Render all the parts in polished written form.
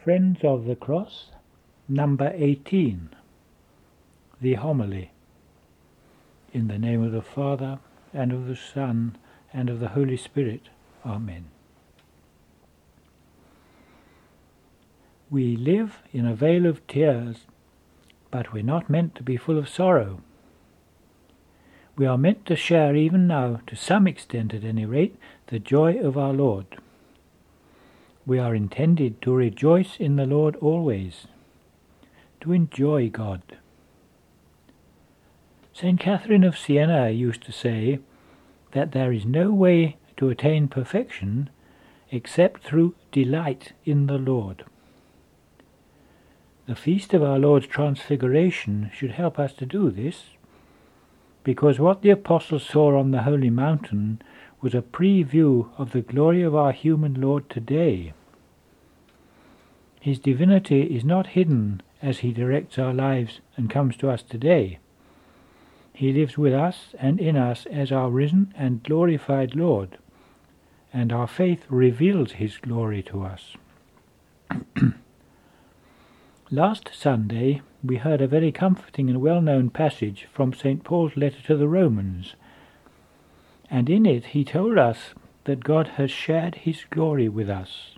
Friends of the Cross, number 18, the homily. In the name of the Father, and of the Son, and of the Holy Spirit. Amen. We live in a vale of tears, but we're not meant to be full of sorrow. We are meant to share even now, to some extent at any rate, the joy of our Lord. We are intended to rejoice in the Lord always, to enjoy God. St. Catherine of Siena used to say that there is no way to attain perfection except through delight in the Lord. The feast of our Lord's Transfiguration should help us to do this, because what the apostles saw on the Holy Mountain was a preview of the glory of our human Lord today. His divinity is not hidden as he directs our lives and comes to us today. He lives with us and in us as our risen and glorified Lord, and our faith reveals his glory to us. Last Sunday we heard a very comforting and well-known passage from St. Paul's letter to the Romans, and in it he told us that God has shared his glory with us.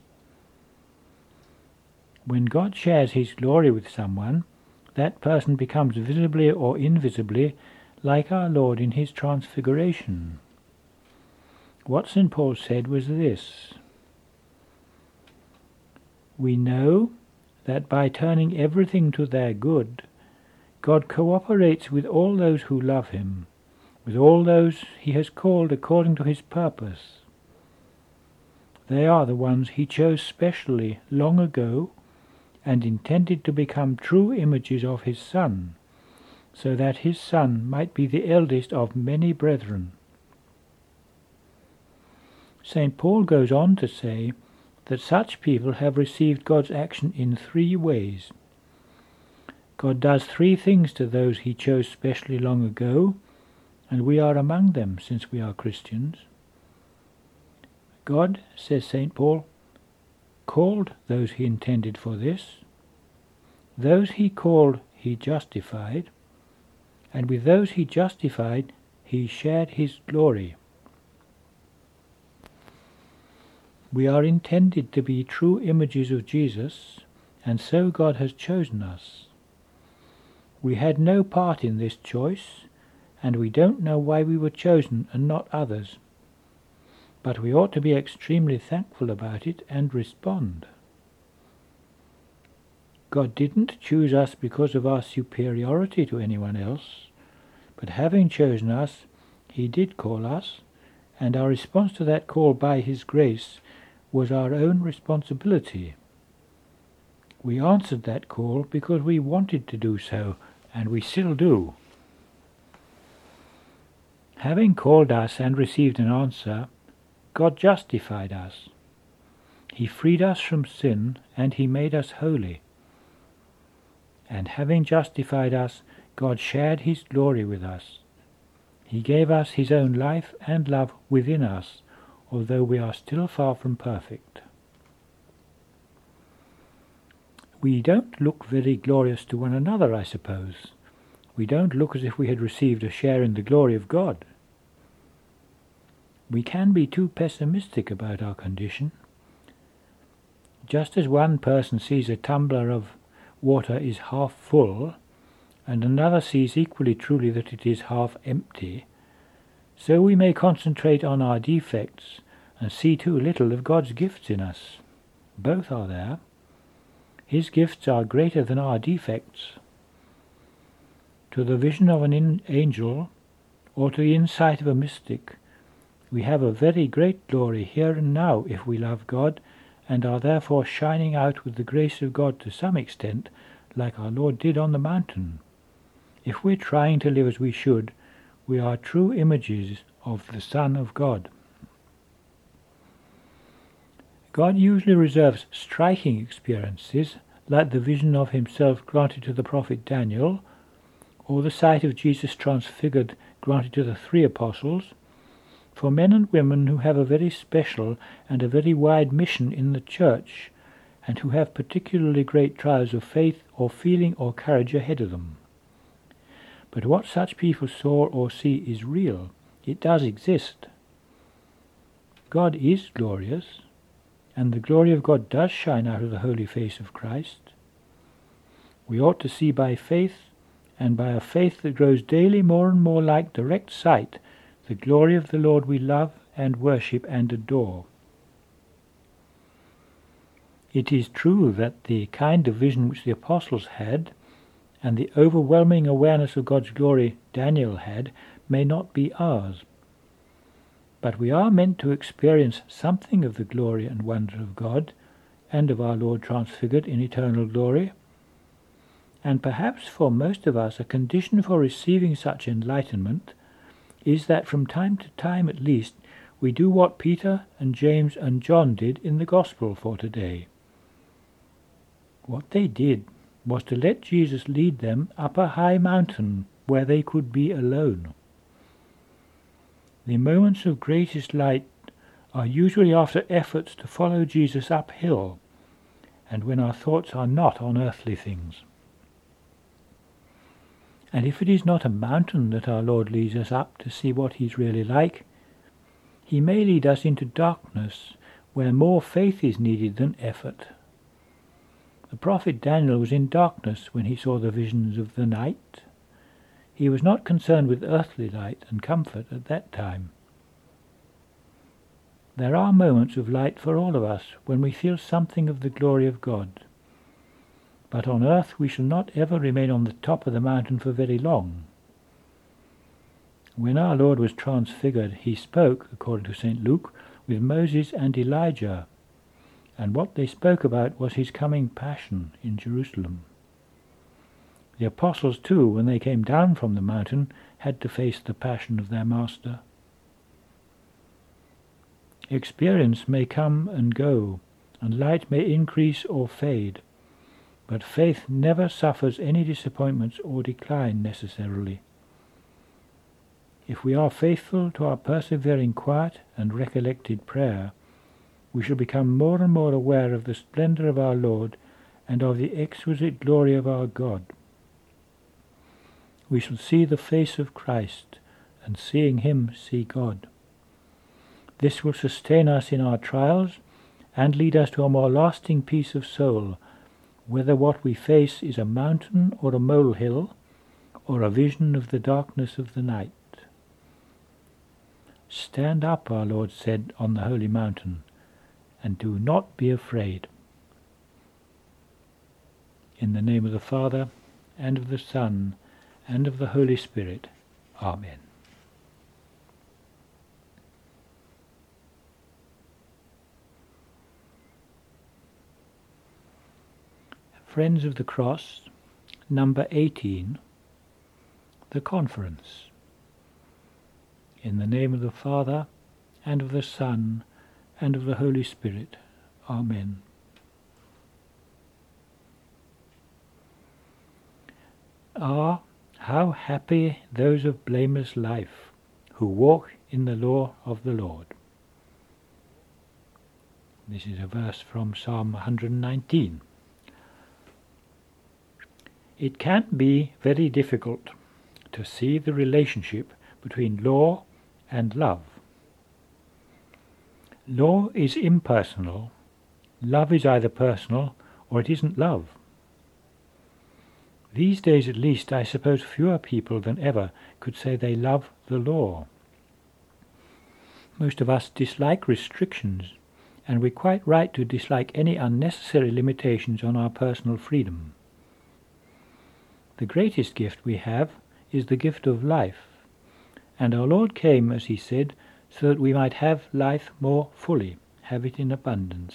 When God shares his glory with someone, that person becomes visibly or invisibly like our Lord in his transfiguration. What St. Paul said was this: we know that by turning everything to their good, God cooperates with all those who love him, with all those he has called according to his purpose. They are the ones he chose specially long ago and intended to become true images of his Son, so that his Son might be the eldest of many brethren. St. Paul goes on to say that such people have received God's action in 3 ways. God does 3 things to those he chose specially long ago, and we are among them since we are Christians. God, says St. Paul, called those he intended for this. Those he called he justified, and with those he justified he shared his glory. We are intended to be true images of Jesus, and so God has chosen us. We had no part in this choice, and we don't know why we were chosen and not others. But we ought to be extremely thankful about it and respond. God didn't choose us because of our superiority to anyone else, but having chosen us, he did call us, and our response to that call by his grace was our own responsibility. We answered that call because we wanted to do so, and we still do. Having called us and received an answer, God justified us. He freed us from sin, and he made us holy. And having justified us, God shared his glory with us. He gave us his own life and love within us, although we are still far from perfect. We don't look very glorious to one another, I suppose. We don't look as if we had received a share in the glory of God. We can be too pessimistic about our condition. Just as one person sees a tumbler of water is half full, and another sees equally truly that it is half empty, so we may concentrate on our defects and see too little of God's gifts in us. Both are there. His gifts are greater than our defects. To the vision of an angel, or to the insight of a mystic, we have a very great glory here and now if we love God, and are therefore shining out with the grace of God to some extent, like our Lord did on the mountain. If we're trying to live as we should, we are true images of the Son of God. God usually reserves striking experiences, like the vision of himself granted to the prophet Daniel, or the sight of Jesus transfigured granted to the 3 apostles, for men and women who have a very special and a very wide mission in the Church, and who have particularly great trials of faith or feeling or courage ahead of them. But what such people saw or see is real. It does exist. God is glorious, and the glory of God does shine out of the holy face of Christ. We ought to see by faith, and by a faith that grows daily more and more like direct sight, the glory of the Lord we love and worship and adore. It is true that the kind of vision which the apostles had, and the overwhelming awareness of God's glory Daniel had, may not be ours. But we are meant to experience something of the glory and wonder of God, and of our Lord transfigured in eternal glory. And perhaps for most of us a condition for receiving such enlightenment is that from time to time at least we do what Peter and James and John did in the Gospel for today. What they did was to let Jesus lead them up a high mountain where they could be alone. The moments of greatest light are usually after efforts to follow Jesus uphill, and when our thoughts are not on earthly things. And if it is not a mountain that our Lord leads us up to see what he is really like, he may lead us into darkness where more faith is needed than effort. The prophet Daniel was in darkness when he saw the visions of the night. He was not concerned with earthly light and comfort at that time. There are moments of light for all of us when we feel something of the glory of God. But on earth we shall not ever remain on the top of the mountain for very long. When our Lord was transfigured, he spoke, according to St. Luke, with Moses and Elijah, and what they spoke about was his coming passion in Jerusalem. The apostles too, when they came down from the mountain, had to face the passion of their Master. Experience may come and go, and light may increase or fade, but faith never suffers any disappointments or decline necessarily. If we are faithful to our persevering quiet and recollected prayer, we shall become more and more aware of the splendour of our Lord and of the exquisite glory of our God. We shall see the face of Christ, and seeing him see God. This will sustain us in our trials and lead us to a more lasting peace of soul, whether what we face is a mountain or a molehill, or a vision of the darkness of the night. Stand up, our Lord said on the holy mountain, and do not be afraid. In the name of the Father, and of the Son, and of the Holy Spirit. Amen. Friends of the Cross, number 18, the Conference. In the name of the Father, and of the Son, and of the Holy Spirit. Amen. Ah, how happy those of blameless life who walk in the law of the Lord. This is a verse from Psalm 119. It can be very difficult to see the relationship between law and love. Law is impersonal. Love is either personal or it isn't love. These days at least, I suppose fewer people than ever could say they love the law. Most of us dislike restrictions, and we're quite right to dislike any unnecessary limitations on our personal freedom. The greatest gift we have is the gift of life, and our Lord came, as he said, so that we might have life more fully, have it in abundance.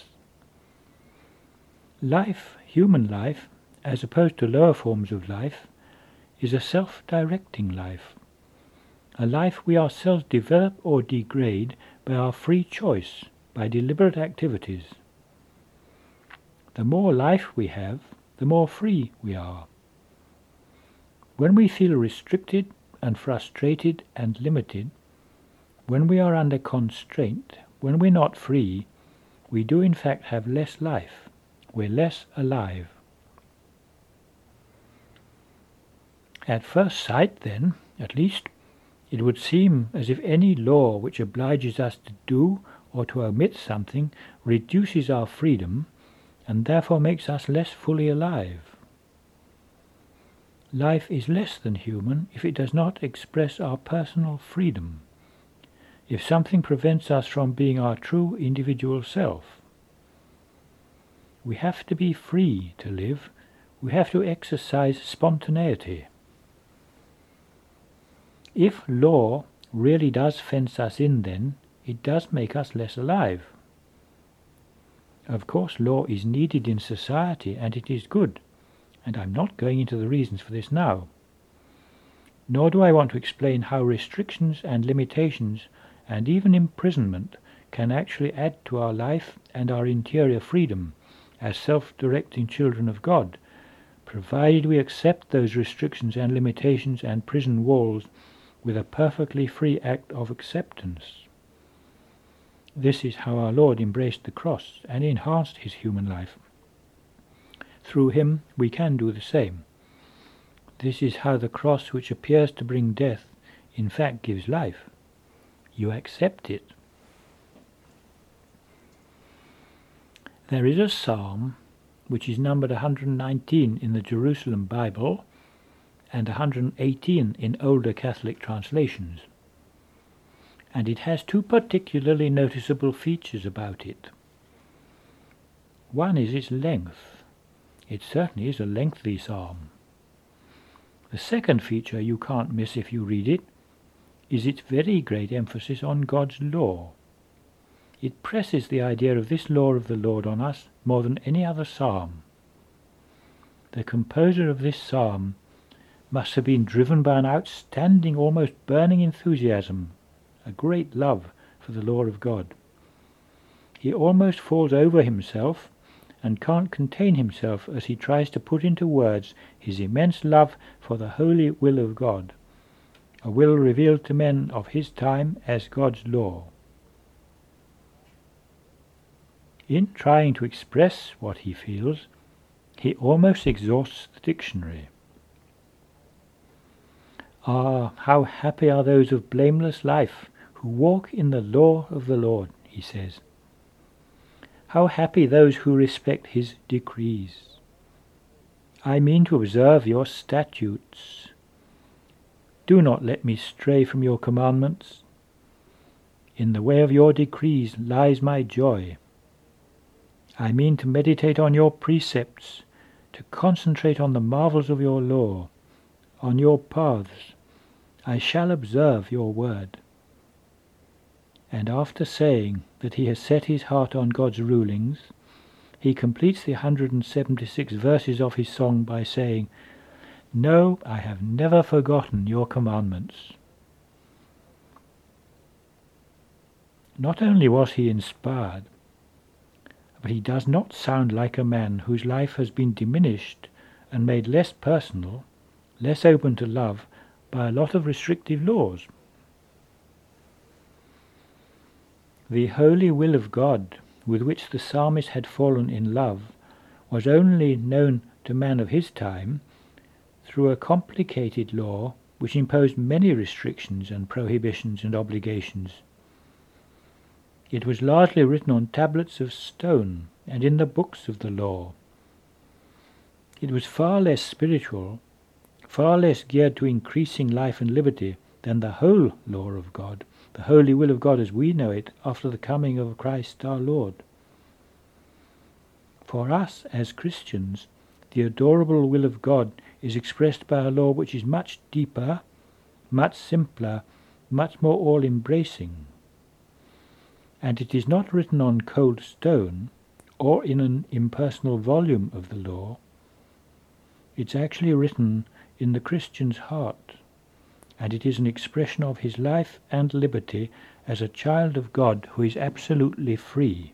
Life, human life, as opposed to lower forms of life, is a self-directing life, a life we ourselves develop or degrade by our free choice, by deliberate activities. The more life we have, the more free we are. When we feel restricted and frustrated and limited, when we are under constraint, when we're not free, we do in fact have less life, we're less alive. At first sight, then, at least, it would seem as if any law which obliges us to do or to omit something reduces our freedom and therefore makes us less fully alive. Life is less than human if it does not express our personal freedom, if something prevents us from being our true individual self. We have to be free to live. We have to exercise spontaneity. If law really does fence us in, then it does make us less alive. Of course, law is needed in society, and it is good, and I'm not going into the reasons for this now. Nor do I want to explain how restrictions and limitations, and even imprisonment, can actually add to our life and our interior freedom as self-directing children of God, provided we accept those restrictions and limitations and prison walls with a perfectly free act of acceptance. This is how our Lord embraced the cross and enhanced his human life. Through him we can do the same. This is how the cross, which appears to bring death, in fact gives life. You accept it. There is a psalm which is numbered 119 in the Jerusalem Bible and 118 in older Catholic translations, and it has two particularly noticeable features about it. One is its length. It certainly is a lengthy psalm. The second feature you can't miss if you read it is its very great emphasis on God's law. It presses the idea of this law of the Lord on us more than any other psalm. The composer of this psalm must have been driven by an outstanding, almost burning enthusiasm, a great love for the law of God. He almost falls over himself and can't contain himself as he tries to put into words his immense love for the holy will of God, a will revealed to men of his time as God's law. In trying to express what he feels, he almost exhausts the dictionary. Ah, how happy are those of blameless life who walk in the law of the Lord, he says. How happy those who respect his decrees. I mean to observe your statutes. Do not let me stray from your commandments. In the way of your decrees lies my joy. I mean to meditate on your precepts, to concentrate on the marvels of your law, on your paths. I shall observe your word. And after saying that he has set his heart on God's rulings, he completes the 176 verses of his song by saying, "No, I have never forgotten your commandments." Not only was he inspired, but he does not sound like a man whose life has been diminished and made less personal, less open to love, by a lot of restrictive laws. The holy will of God, with which the psalmist had fallen in love, was only known to man of his time through a complicated law which imposed many restrictions and prohibitions and obligations. It was largely written on tablets of stone and in the books of the law. It was far less spiritual, far less geared to increasing life and liberty than the whole law of God, the holy will of God as we know it after the coming of Christ our Lord. For us as Christians, the adorable will of God is expressed by a law which is much deeper, much simpler, much more all-embracing. And it is not written on cold stone or in an impersonal volume of the law. It's actually written in the Christian's heart, and it is an expression of his life and liberty as a child of God who is absolutely free.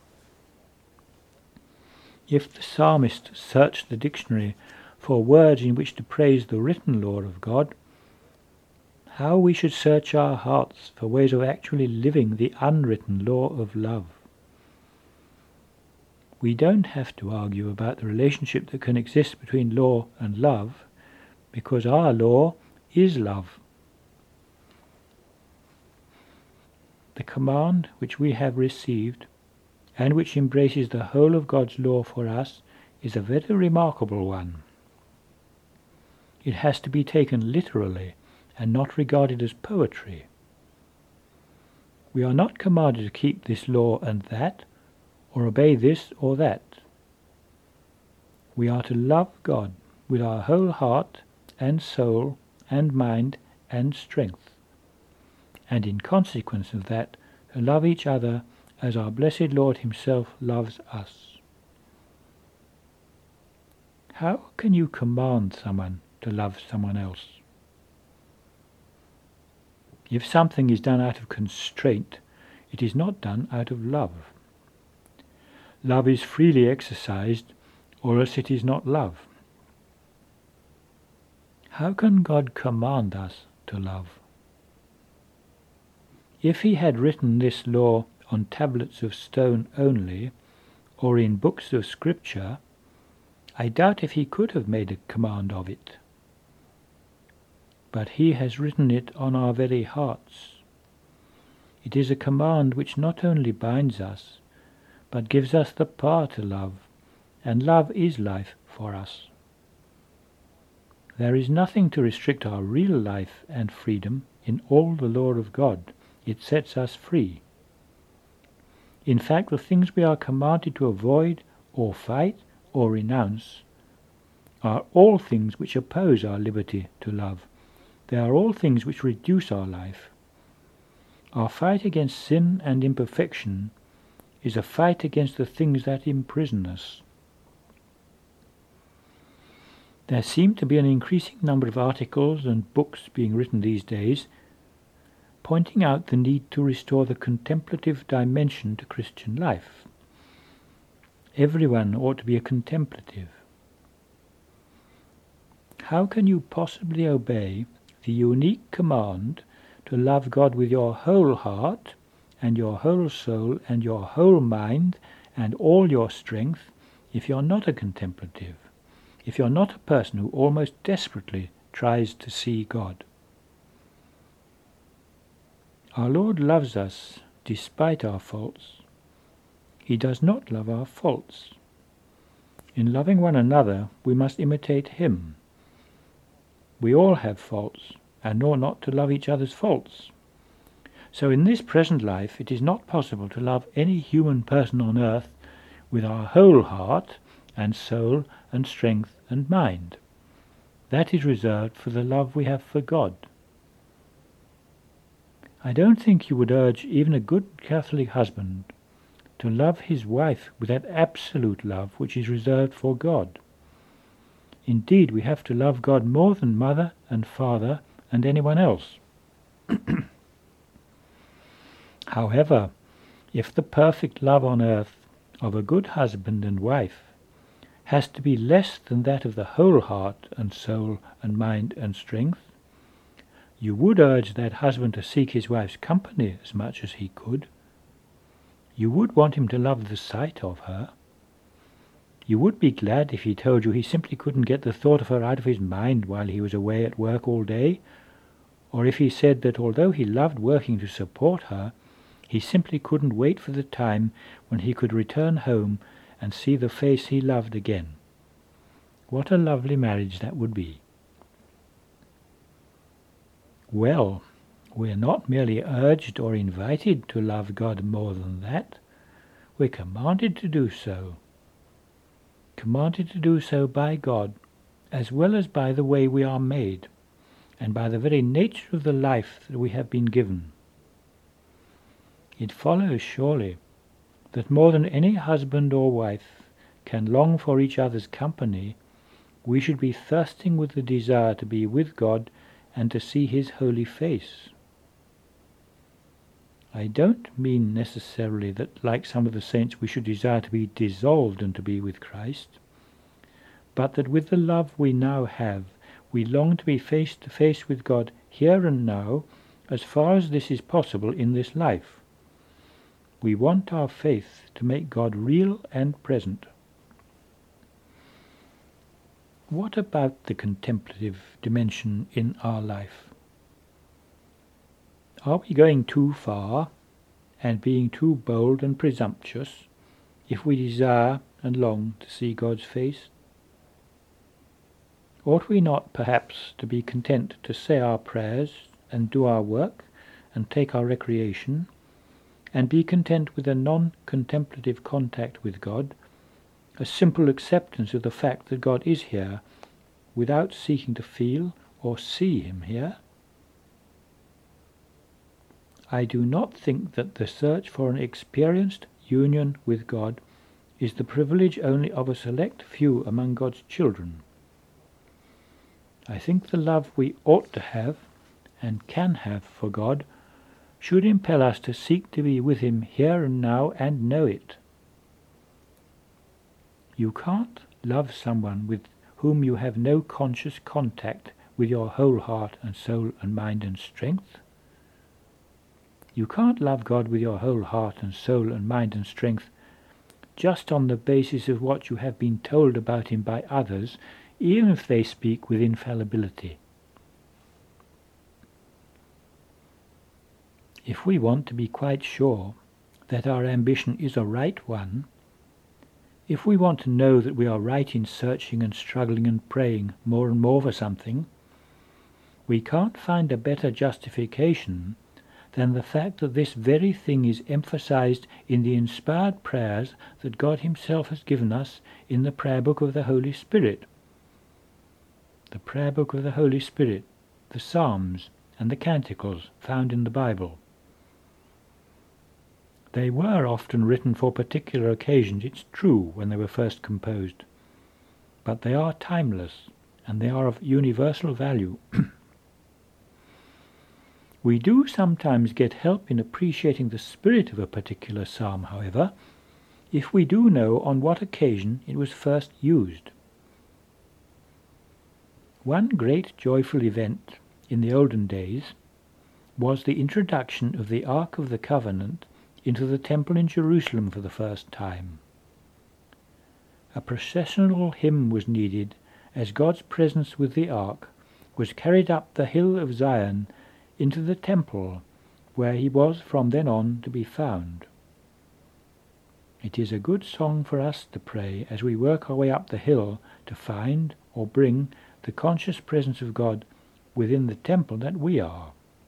If the psalmist searched the dictionary for words in which to praise the written law of God, how we should search our hearts for ways of actually living the unwritten law of love. We don't have to argue about the relationship that can exist between law and love, because our law is love. The command which we have received, and which embraces the whole of God's law for us, is a very remarkable one. It has to be taken literally and not regarded as poetry. We are not commanded to keep this law and that, or obey this or that. We are to love God with our whole heart and soul and mind and strength, and in consequence of that, to love each other as our blessed Lord himself loves us. How can you command someone to love someone else? If something is done out of constraint, it is not done out of love. Love is freely exercised, or else it is not love. How can God command us to love? If he had written this law on tablets of stone only, or in books of Scripture, I doubt if he could have made a command of it. But he has written it on our very hearts. It is a command which not only binds us, but gives us the power to love, and love is life for us. There is nothing to restrict our real life and freedom in all the law of God. It sets us free. In fact, the things we are commanded to avoid, or fight, or renounce, are all things which oppose our liberty to love. They are all things which reduce our life. Our fight against sin and imperfection is a fight against the things that imprison us. There seem to be an increasing number of articles and books being written these days pointing out the need to restore the contemplative dimension to Christian life. Everyone ought to be a contemplative. How can you possibly obey the unique command to love God with your whole heart and your whole soul and your whole mind and all your strength if you're not a contemplative, if you're not a person who almost desperately tries to see God? Our Lord loves us despite our faults. He does not love our faults. In loving one another, we must imitate him. We all have faults, and ought not to love each other's faults. So in this present life, it is not possible to love any human person on earth with our whole heart and soul and strength and mind. That is reserved for the love we have for God. I don't think you would urge even a good Catholic husband to love his wife with that absolute love which is reserved for God. Indeed, we have to love God more than mother and father and anyone else. However, if the perfect love on earth of a good husband and wife has to be less than that of the whole heart and soul and mind and strength, you would urge that husband to seek his wife's company as much as he could. You would want him to love the sight of her. You would be glad if he told you he simply couldn't get the thought of her out of his mind while he was away at work all day, or if he said that although he loved working to support her, he simply couldn't wait for the time when he could return home and see the face he loved again. What a lovely marriage that would be. Well, we're not merely urged or invited to love God more than that. We're commanded to do so. Commanded to do so by God, as well as by the way we are made, and by the very nature of the life that we have been given. It follows surely that more than any husband or wife can long for each other's company, we should be thirsting with the desire to be with God and to see his holy face. I don't mean necessarily that, like some of the saints, we should desire to be dissolved and to be with Christ, but that with the love we now have, we long to be face to face with God here and now, as far as this is possible in this life. We want our faith to make God real and present. What about the contemplative dimension in our life? Are we going too far and being too bold and presumptuous if we desire and long to see God's face? Ought we not perhaps to be content to say our prayers and do our work and take our recreation, and be content with a non-contemplative contact with God, a simple acceptance of the fact that God is here, without seeking to feel or see him here? I do not think that the search for an experienced union with God is the privilege only of a select few among God's children. I think the love we ought to have and can have for God should impel us to seek to be with him here and now and know it. You can't love someone with whom you have no conscious contact with your whole heart and soul and mind and strength. You can't love God with your whole heart and soul and mind and strength just on the basis of what you have been told about him by others, even if they speak with infallibility. If we want to be quite sure that our ambition is a right one, if we want to know that we are right in searching and struggling and praying more and more for something, we can't find a better justification than the fact that this very thing is emphasized in the inspired prayers that God himself has given us in the prayer book of the Holy Spirit. The prayer book of the Holy Spirit, the Psalms and the Canticles found in the Bible. They were often written for particular occasions, it's true, when they were first composed, but they are timeless and they are of universal value. We do sometimes get help in appreciating the spirit of a particular psalm, however, if we do know on what occasion it was first used. One great joyful event in the olden days was the introduction of the Ark of the Covenant into the temple in Jerusalem for the first time. A processional hymn was needed as God's presence with the Ark was carried up the hill of Zion into the temple, where he was from then on to be found. It is a good song for us to pray as we work our way up the hill to find or bring the conscious presence of God within the temple that we are.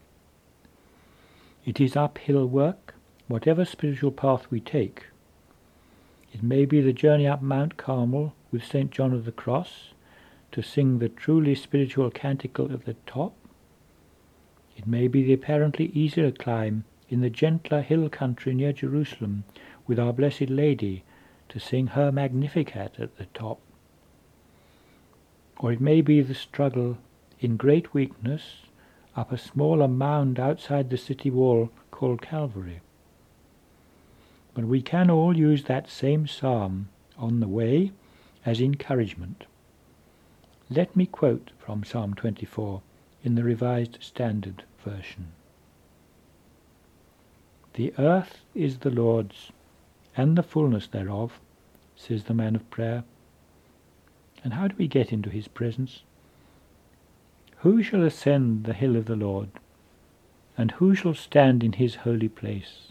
It is uphill work, whatever spiritual path we take. It may be the journey up Mount Carmel with St. John of the Cross to sing the truly spiritual canticle at the top. It may be the apparently easier climb in the gentler hill country near Jerusalem with Our Blessed Lady to sing her Magnificat at the top. Or it may be the struggle in great weakness up a smaller mound outside the city wall called Calvary. But we can all use that same psalm on the way as encouragement. Let me quote from Psalm 24 in the Revised Standard Version. The earth is the Lord's, and the fullness thereof, says the man of prayer. And how do we get into his presence? Who shall ascend the hill of the Lord, and who shall stand in his holy place?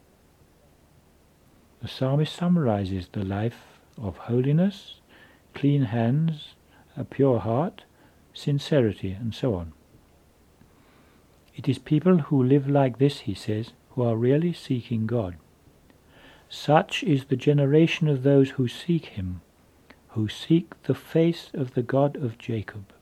The psalmist summarizes the life of holiness, clean hands, a pure heart, sincerity, and so on. It is people who live like this, he says, who are really seeking God. Such is the generation of those who seek him, who seek the face of the God of Jacob.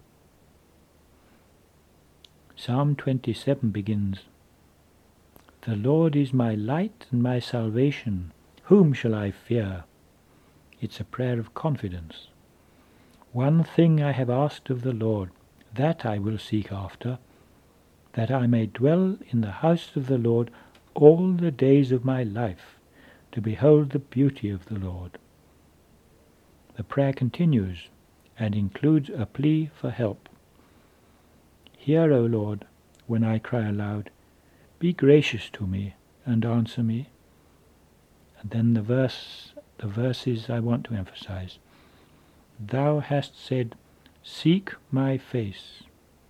Psalm 27 begins, The Lord is my light and my salvation. Whom shall I fear? It's a prayer of confidence. One thing I have asked of the Lord, that I will seek after, that I may dwell in the house of the Lord all the days of my life, to behold the beauty of the Lord. The prayer continues and includes a plea for help. Hear, O Lord, when I cry aloud. Be gracious to me and answer me. And then the verses I want to emphasize. Thou hast said, seek my face.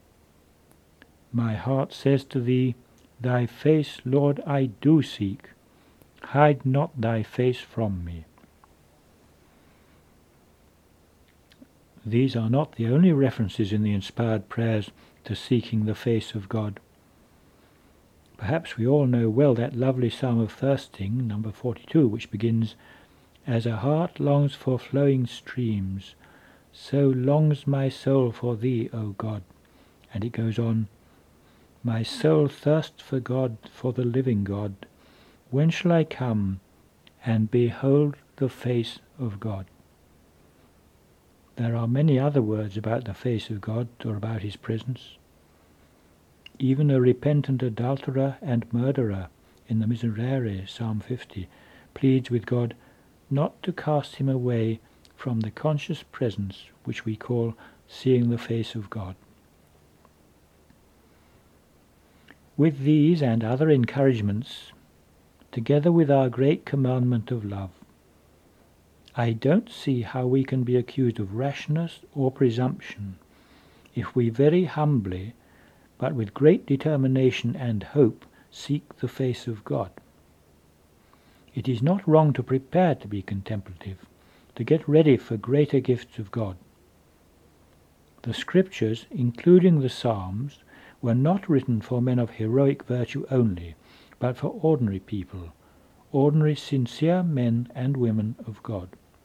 My heart says to thee, thy face, Lord, I do seek. Hide not thy face from me. These are not the only references in the inspired prayers to seeking the face of God. Perhaps we all know well that lovely psalm of thirsting, number 42, which begins, as a hart longs for flowing streams, so longs my soul for thee, O God. And it goes on, my soul thirsts for God, for the living God. When shall I come and behold the face of God? There are many other words about the face of God or about his presence. Even a repentant adulterer and murderer in the Miserere, Psalm 50, pleads with God not to cast him away from the conscious presence which we call seeing the face of God. With these and other encouragements, together with our great commandment of love, I don't see how we can be accused of rashness or presumption if we very humbly, but with great determination and hope, seek the face of God. It is not wrong to prepare to be contemplative, to get ready for greater gifts of God. The Scriptures, including the Psalms, were not written for men of heroic virtue only, but for ordinary people, ordinary sincere men and women of God.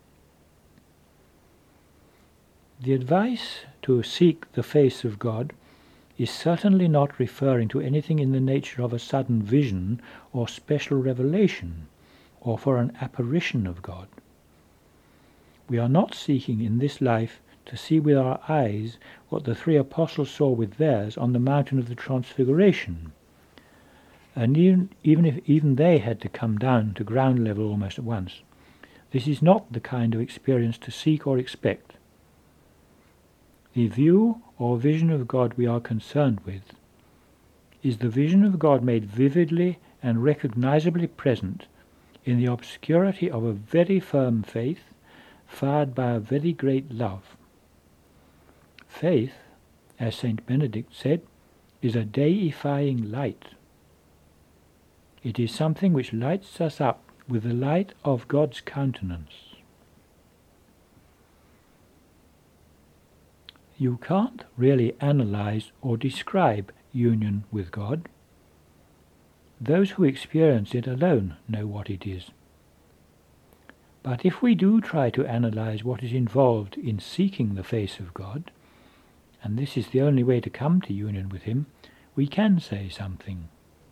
The advice to seek the face of God is certainly not referring to anything in the nature of a sudden vision or special revelation, or for an apparition of God. We are not seeking in this life to see with our eyes what the three apostles saw with theirs on the mountain of the Transfiguration, and even if they had to come down to ground level almost at once. This is not the kind of experience to seek or expect. The view or vision of God we are concerned with is the vision of God made vividly and recognizably present in the obscurity of a very firm faith, fired by a very great love. Faith, as Saint Benedict said, is a deifying light. It is something which lights us up with the light of God's countenance. You can't really analyze or describe union with God. Those who experience it alone know what it is. But if we do try to analyze what is involved in seeking the face of God, and this is the only way to come to union with him, we can say something.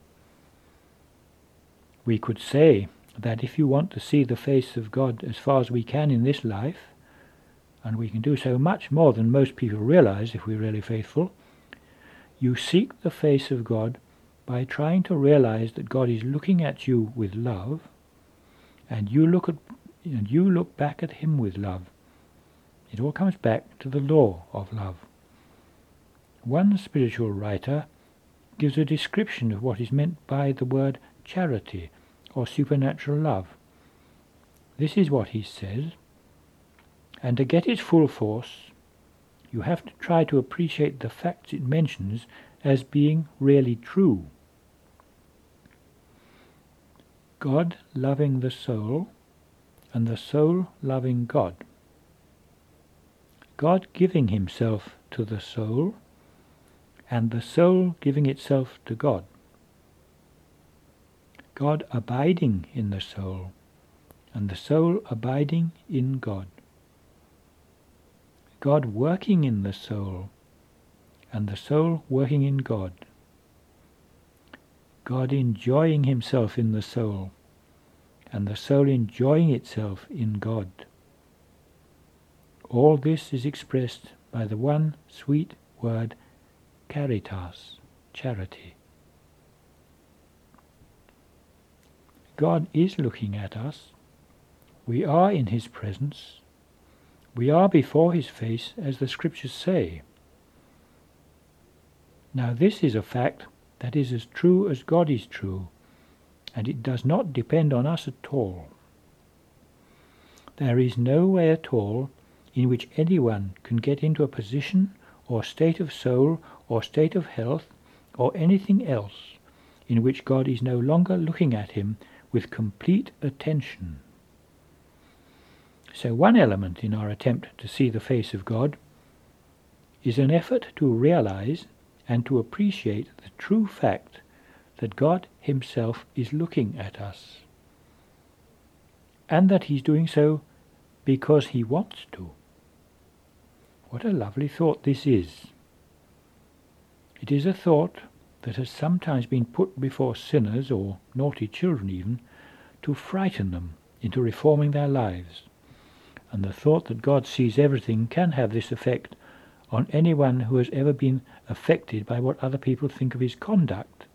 We could say that if you want to see the face of God as far as we can in this life, and we can do so much more than most people realize if we're really faithful, you seek the face of God by trying to realize that God is looking at you with love, and you look back at him with love. It all comes back to the law of love. One spiritual writer gives a description of what is meant by the word charity or supernatural love. This is what he says: and to get its full force, you have to try to appreciate the facts it mentions as being really true. God loving the soul, and the soul loving God. God giving himself to the soul, and the soul giving itself to God. God abiding in the soul, and the soul abiding in God. God working in the soul, and the soul working in God. God enjoying himself in the soul, and the soul enjoying itself in God. All this is expressed by the one sweet word caritas, charity. God is looking at us. We are in his presence. We are before his face, as the Scriptures say. Now this is a fact that is as true as God is true, and it does not depend on us at all. There is no way at all in which anyone can get into a position or state of soul or state of health or anything else in which God is no longer looking at him with complete attention. So one element in our attempt to see the face of God is an effort to realize and to appreciate the true fact that God himself is looking at us, and that he's doing so because he wants to. What a lovely thought this is. It is a thought that has sometimes been put before sinners, or naughty children even, to frighten them into reforming their lives. And the thought that God sees everything can have this effect on anyone who has ever been affected by what other people think of his conduct.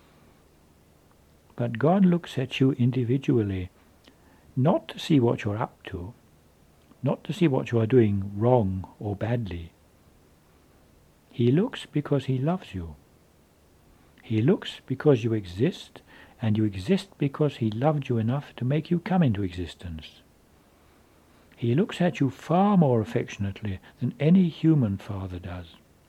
But God looks at you individually, not to see what you're up to, not to see what you are doing wrong or badly. He looks because he loves you. He looks because you exist, and you exist because he loved you enough to make you come into existence. He looks at you far more affectionately than any human father does.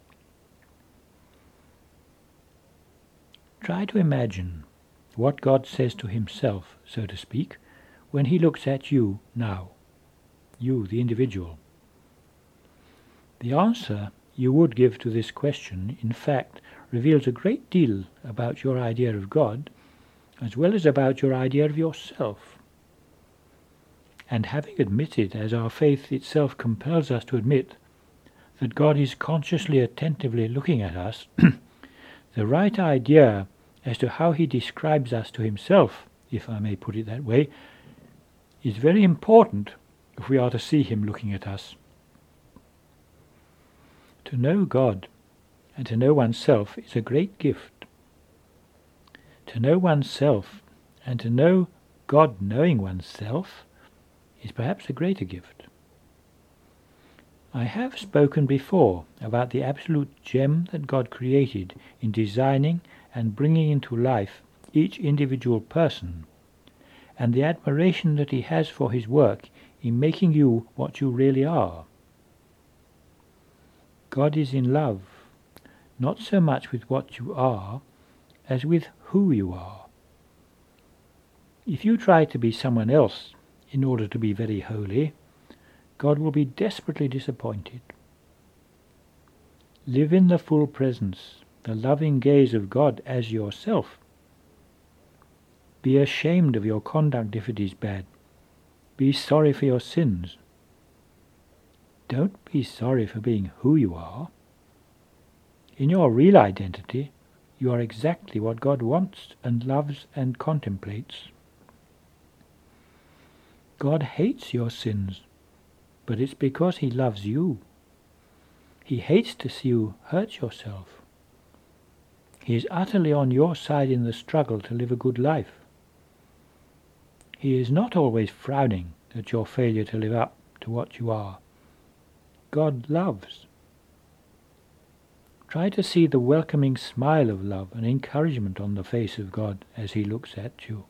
Try to imagine what God says to himself, so to speak, when he looks at you now, you, the individual. The answer you would give to this question, in fact, reveals a great deal about your idea of God, as well as about your idea of yourself. And having admitted, as our faith itself compels us to admit, that God is consciously, attentively looking at us, the right idea as to how he describes us to himself, if I may put it that way, is very important if we are to see him looking at us. To know God and to know oneself is a great gift. To know oneself and to know God knowing oneself is perhaps a greater gift. I have spoken before about the absolute gem that God created in designing and bringing into life each individual person, and the admiration that he has for his work in making you what you really are. God is in love, not so much with what you are, as with who you are. If you try to be someone else in order to be very holy, God will be desperately disappointed. Live in the full presence, the loving gaze of God as yourself. Be ashamed of your conduct if it is bad. Be sorry for your sins. Don't be sorry for being who you are. In your real identity, you are exactly what God wants and loves and contemplates. God hates your sins, but it's because he loves you. He hates to see you hurt yourself. He is utterly on your side in the struggle to live a good life. He is not always frowning at your failure to live up to what you are. God loves. Try to see the welcoming smile of love and encouragement on the face of God as he looks at you.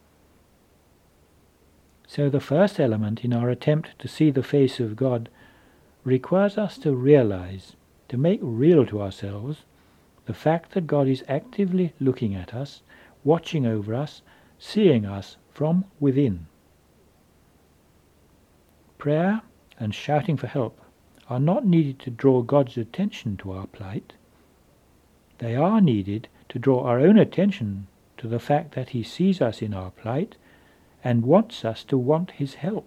So the first element in our attempt to see the face of God requires us to realize, to make real to ourselves, the fact that God is actively looking at us, watching over us, seeing us from within. Prayer and shouting for help are not needed to draw God's attention to our plight. They are needed to draw our own attention to the fact that he sees us in our plight and wants us to want his help.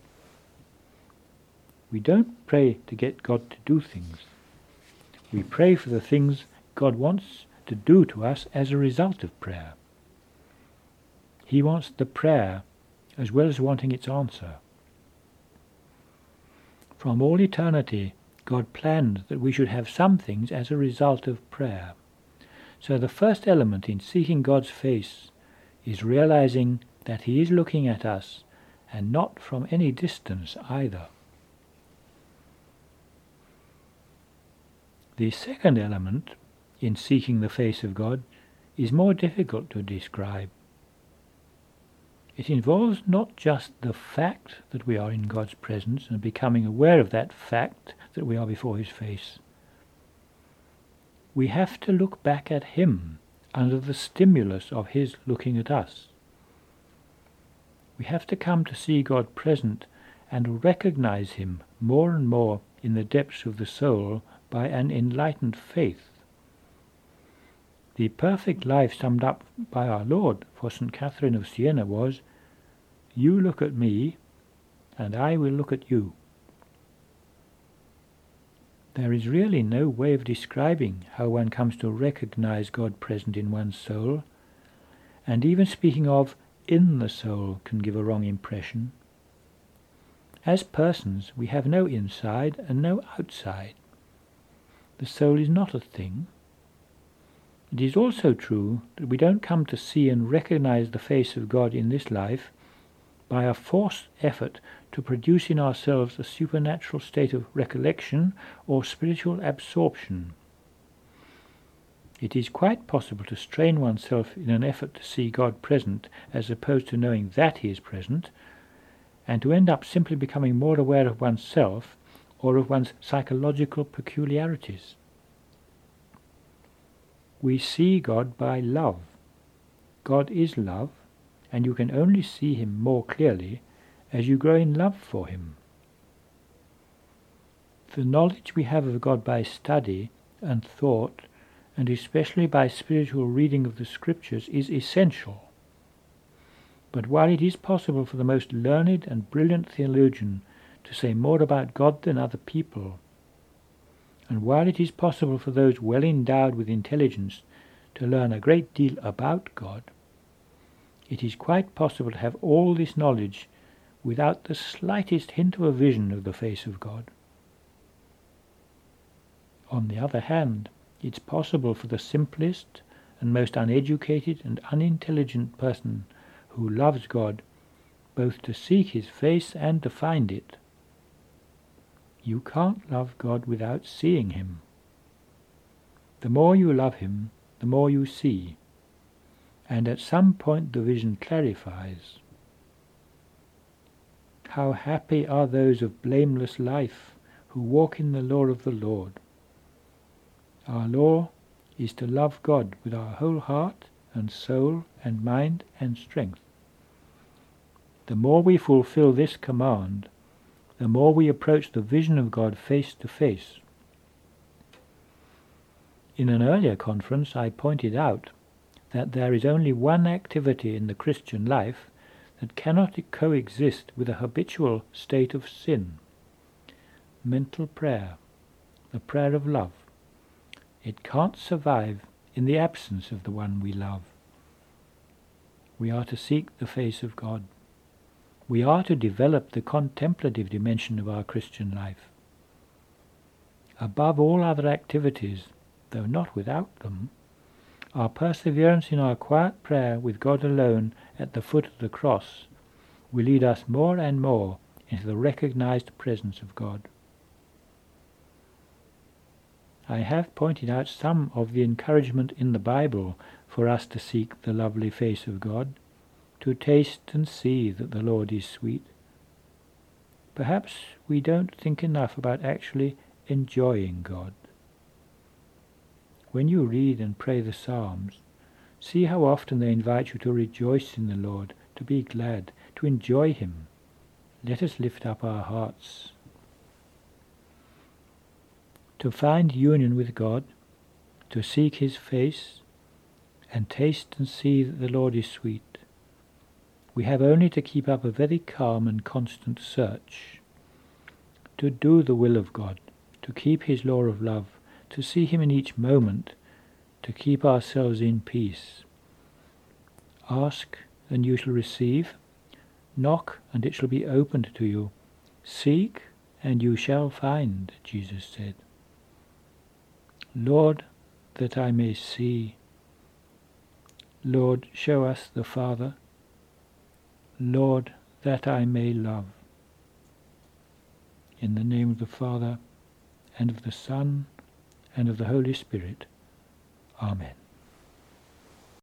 We don't pray to get God to do things. We pray for the things God wants to do to us as a result of prayer. He wants the prayer as well as wanting its answer. From all eternity, God planned that we should have some things as a result of prayer. So the first element in seeking God's face is realizing that he is looking at us, and not from any distance either. The second element in seeking the face of God is more difficult to describe. It involves not just the fact that we are in God's presence and becoming aware of that fact that we are before his face. We have to look back at him under the stimulus of his looking at us. We have to come to see God present and recognize him more and more in the depths of the soul by an enlightened faith. The perfect life summed up by our Lord for St. Catherine of Siena was, "You look at me, and I will look at you." There is really no way of describing how one comes to recognize God present in one's soul, and even speaking of in the soul can give a wrong impression. As persons, we have no inside and no outside. The soul is not a thing. It is also true that we don't come to see and recognize the face of God in this life by a forced effort to produce in ourselves a supernatural state of recollection or spiritual absorption. It is quite possible to strain oneself in an effort to see God present as opposed to knowing that he is present, and to end up simply becoming more aware of oneself or of one's psychological peculiarities. We see God by love. God is love, and you can only see him more clearly as you grow in love for him. The knowledge we have of God by study and thought, and especially by spiritual reading of the Scriptures, is essential. But while it is possible for the most learned and brilliant theologian to say more about God than other people, and while it is possible for those well endowed with intelligence to learn a great deal about God, it is quite possible to have all this knowledge without the slightest hint of a vision of the face of God. On the other hand, it's possible for the simplest and most uneducated and unintelligent person who loves God both to seek his face and to find it. You can't love God without seeing him. The more you love him, the more you see, and at some point the vision clarifies. How happy are those of blameless life who walk in the law of the Lord. Our law is to love God with our whole heart and soul and mind and strength. The more we fulfill this command, the more we approach the vision of God face to face. In an earlier conference I pointed out that there is only one activity in the Christian life that cannot coexist with a habitual state of sin: mental prayer, the prayer of love. It can't survive in the absence of the one we love. We are to seek the face of God. We are to develop the contemplative dimension of our Christian life. Above all other activities, though not without them, our perseverance in our quiet prayer with God alone at the foot of the cross will lead us more and more into the recognized presence of God. I have pointed out some of the encouragement in the Bible for us to seek the lovely face of God, to taste and see that the Lord is sweet. Perhaps we don't think enough about actually enjoying God. When you read and pray the Psalms, see how often they invite you to rejoice in the Lord, to be glad, to enjoy him. Let us lift up our hearts. To find union with God, to seek his face, and taste and see that the Lord is sweet, we have only to keep up a very calm and constant search. To do the will of God, to keep his law of love, to see him in each moment, to keep ourselves in peace. Ask, and you shall receive. Knock, and it shall be opened to you. Seek, and you shall find, Jesus said. Lord, that I may see. Lord, show us the Father. Lord, that I may love. In the name of the Father, and of the Son, and of the Holy Spirit. Amen.